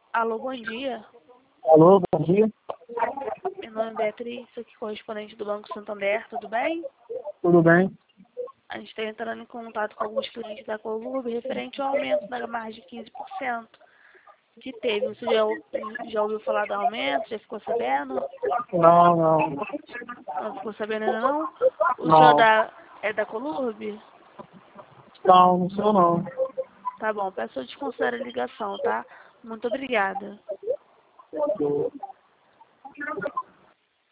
Alô, bom dia. Alô, bom dia. Meu nome é Beatriz, sou aqui correspondente do Banco Santander, tudo bem? Tudo bem? A gente está entrando em contato com alguns clientes da Colurb referente ao aumento da margem de 15% que teve. Você já ouviu falar do aumento? Já ficou sabendo? Não. Não ficou sabendo ainda não? O senhor Não. é da Colurb? Não sou não. Tá bom, peço desconsidera a ligação, tá? Muito obrigada.